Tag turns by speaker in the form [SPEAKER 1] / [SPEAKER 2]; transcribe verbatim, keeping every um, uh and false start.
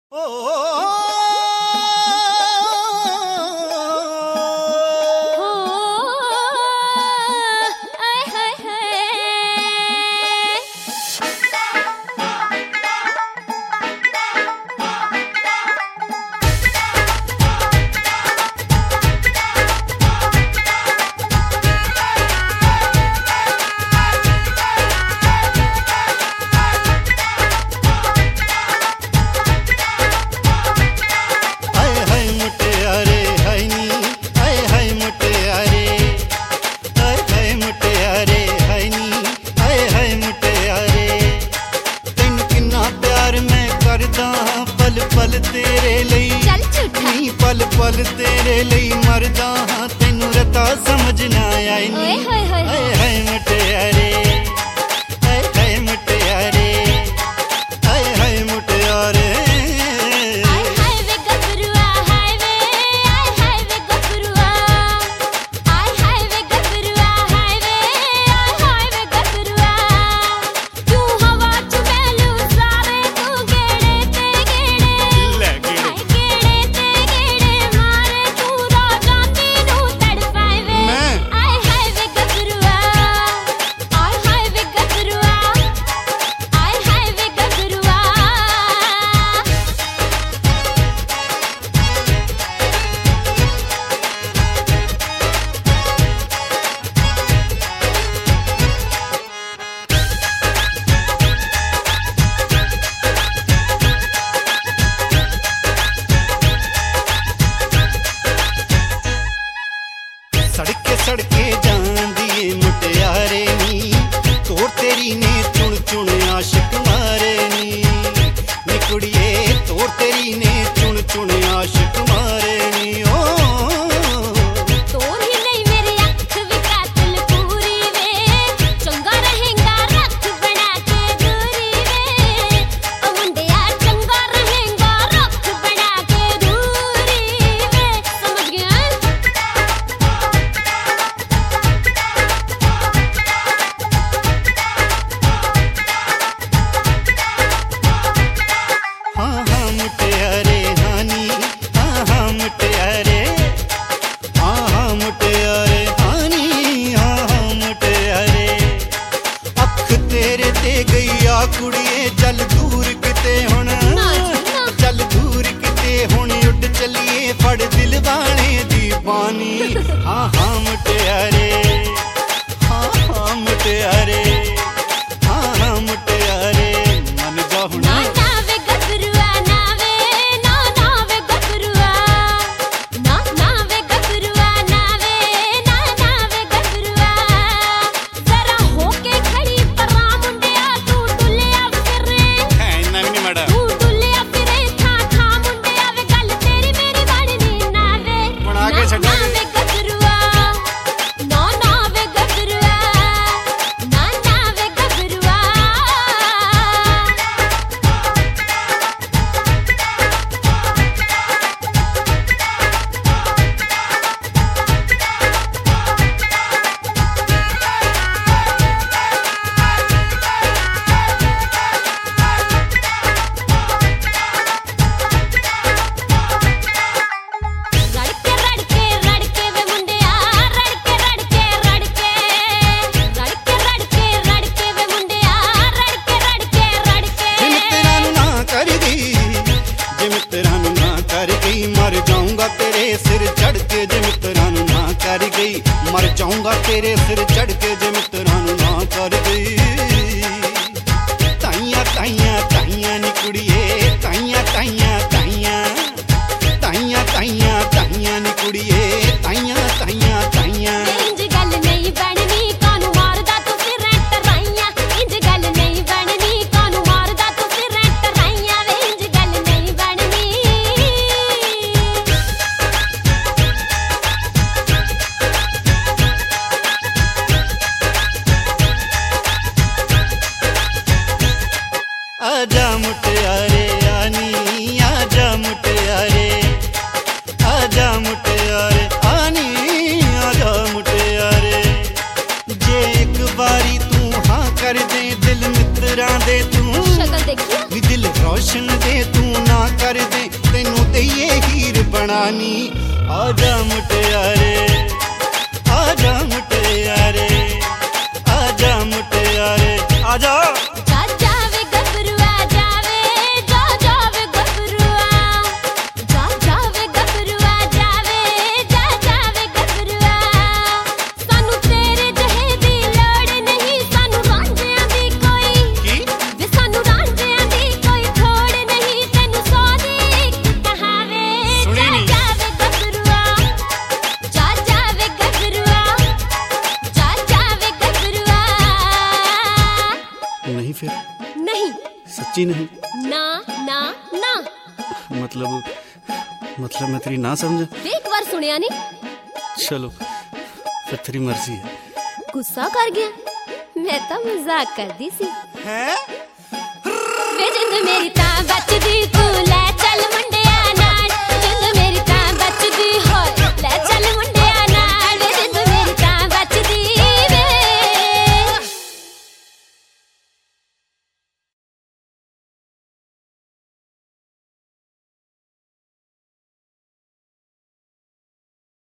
[SPEAKER 1] पल पल तेरे ਲਈ
[SPEAKER 2] ਚੱਲ ਝੂਠਾ
[SPEAKER 1] ਨੀ पल पल तेरे ਲਈ ਮਰਦਾ ਹਾਂ ਤੈਨੂੰ ਰਤਾ ਸਮਝ ਨਾ ਆਈ ਨੀ
[SPEAKER 2] ਓਏ ਹੋਏ ਹੋਏ
[SPEAKER 1] ਹਾਏ ਹਾਏ ਮੁਟਿਆਰੇ ਹਾਏ ਹਾਏ ਮੁਟਿਆਰੇ ਹਾਏ ਹਾਏ ਮੁਟਿਆਰੇ
[SPEAKER 2] ਹਾਏ ਹਾਏ ਵੇ ਗੱਭਰੂਆ ਹਾਏ ਵੇ ਹਾਏ ਹਾਏ ਵੇ ਗੱਭਰੂਆ ਹਾਏ ਹਾਏ ਵੇ ਗੱਭਰੂਆ ਹਾਏ ਵੇ ਹਾਏ ਹਾਏ ਵੇ ਗੱਭਰੂਆ ਤੂੰ ਹਵਾ ਚ ਮੈਨੂੰ ਸਾਰੇ ਤੂੰ ਗੇੜੇ ਤੇ ਗੇੜੇ
[SPEAKER 1] ਲੈ ਗੇੜੇ
[SPEAKER 2] ਹਾਏ ਗੇੜੇ ਤੇ ਗੇੜੇ ਮਾਰੇ ਤੂੰ ਰਾਜਾਂ ਨੂੰ ਤੜਪਾਏ ਵੇ
[SPEAKER 1] ਮੈਂ
[SPEAKER 2] ਹਾਏ ਹਾਏ ਵੇ ਗੱਭਰੂਆ ਹਾਏ ਹਾਏ ਵੇ ਗੱਭਰੂਆ ਹਾਏ ਹਾਏ ਵੇ ਗੱਭਰੂਆ
[SPEAKER 1] सड़के सड़के जांदी ए मुटियारे नी तोड़ तेरी ने चुन चुन आशिक मारे नी नी कुड़िए तोड़ तेरी ने चुन चुन आशिक मारे नी ओ
[SPEAKER 2] ਤੋਰੀ ਨਹੀਂ ਮੇਰੇ ਅੱਖ ਵੀ ਕਾਤਲ ਪੂਰੀ ਵੇ ਚੰਗਾ ਰਹੇਗਾ ਰੱਖ ਬਣਾ ਕੇ ਦੂਰੀ ਵੇ ਓ ਮੁੰਡਿਆ ਚੰਗਾ ਰਹੇਗਾ ਰੱਖ ਬਣਾ ਕੇ ਦੂਰੀ ਵੇ ਸਮਝ ਗਿਆ
[SPEAKER 1] हाँ हाँ मुटियारे हानी हाँ हाँ मुटियारे हाँ हाँ मुटियारे हानी हाँ हाँ मुटियारे अख तेरे ते गई आ कुड़िए चल दूर किते हुण
[SPEAKER 2] ना जी, ना।
[SPEAKER 1] चल दूर किते हुण उड़ चलिए फड़ दिल वाले दी बानी हाँ हाँ मुटियारे हाँ हाँ मुटियारे हाँ हाँ मुटियारे मन जा हुण
[SPEAKER 2] ਨਾ ਨਾ ਵੇ ਗੱਭਰੂਆ ਨਾ ਵੇ ਨਾ ਨਾ ਵੇ ਗੱਭਰੂਆ ਨਾ ਨਾ ਵੇ ਗੱਭਰੂਆ ਨਾ ਵੇ ਨਾ ਨਾ ਵੇ ਗੱਭਰੂਆ ਜ਼ਰਾ ਹੋ ਕੇ ਖੜੀ ਪਰਾਂ ਮੁੰਡਿਆ ਤੂੰ ਡੁੱਲਿਆ ਫਿਰੇ
[SPEAKER 1] है इन्ना भी नहीं माड़ा
[SPEAKER 2] ਤੂੰ ਡੁੱਲਿਆ ਫਿਰੇ ਥਾਂ ਥਾਂ ਮੁੰਡਿਆ ਵੇ ਗੱਲ ਤੇਰੀ ਮੇਰੀ ਬਣਨੀ ਨਾ ਵੇ
[SPEAKER 1] ਹੁਣ ਆ ਕੇ
[SPEAKER 2] ਨਾ,
[SPEAKER 1] ਛੱਡਾਂਗੇ।
[SPEAKER 2] ਨਾ ਵੇ ਗੱਭਰੂਆ ਨਾ ਨਾ ਵੇ ਗੱਭਰੂਆ ਨਾ ਨਾ ਵੇ ਗੱਭਰੂਆ ਰੜਕੇ ਰੜਕੇ ਰੜਕੇ ਵੇ ਮੁੰਡਿਆ ਰੜਕੇ ਰੜਕੇ ਰੜਕੇ ਰੜਕੇ ਰੜਕੇ ਰੜਕੇ ਵੇ ਮੁੰਡਿਆ ਰੜਕੇ ਰੜਕੇ
[SPEAKER 1] जिन
[SPEAKER 2] ਰੜਕੇ
[SPEAKER 1] तेरा नु ना कर गई जिम तेरा नु ना कर गई मर जाऊंगा तेरे सिर चढ़ के जिम तेरा नु ना कर गई मर जाऊंगा तेरे सिर चढ़ के जिम तेरा नु ना कर गई ताइया ताइया ताइया नी कुड़िए ताइया ताइया ताइया ताइया ताइया ताइया नी कुड़िए ताइया ताइया ताइया
[SPEAKER 2] ਇੰਜ ਗੱਲ ਨਹੀਂ ਬਣਨੀ ਕਾਨੂੰ ਮਾਰਦਾ ਤੂੰ ਫਿਰ ਟਰਾਈਆਂ ਇੰਜ ਗੱਲ ਨਹੀਂ ਬਣਨੀ ਕਾਨੂੰ ਮਾਰਦਾ ਤੂੰ ਫਿਰ ਟਰਾਈਆਂ ਵੇ ਇੰਜ ਗੱਲ ਨਹੀਂ ਬਣਨੀ
[SPEAKER 1] आजा मुटियारे आनी आजा कर दे तेनू दईए हीर बनानी आजा मुटियारे आजा मुटियारे आजा मुटियारे आजा
[SPEAKER 2] जा जावे गबरुआ जावे जा जावे गबरुआ जा जावे गबरुआ जावे जा जावे गबरुआ सानू तेरे जहे दी लोड़ नहीं सानू रांझियां दी कोई
[SPEAKER 1] की
[SPEAKER 2] वे सानू रांझियां दी कोई थोड़ नहीं तैनू सौ दी एक कहावे
[SPEAKER 1] सुनी
[SPEAKER 2] जा
[SPEAKER 1] नी।
[SPEAKER 2] जावे गबरुआ जा जावे गबरुआ जा जावे गबरुआ
[SPEAKER 1] नहीं फिर
[SPEAKER 2] नहीं
[SPEAKER 1] सच्ची नहीं
[SPEAKER 2] ना ना ना
[SPEAKER 1] मतलब मतलब मैं तेरी ना समझा
[SPEAKER 2] वे एक बार सुनिया नहीं
[SPEAKER 1] चलो फिर तेरी मर्जी है
[SPEAKER 2] गुस्सा कर गया मैं तो मजाक कर दी सी
[SPEAKER 1] हैं
[SPEAKER 2] वे जिंद मेरी तां बचदी तू लै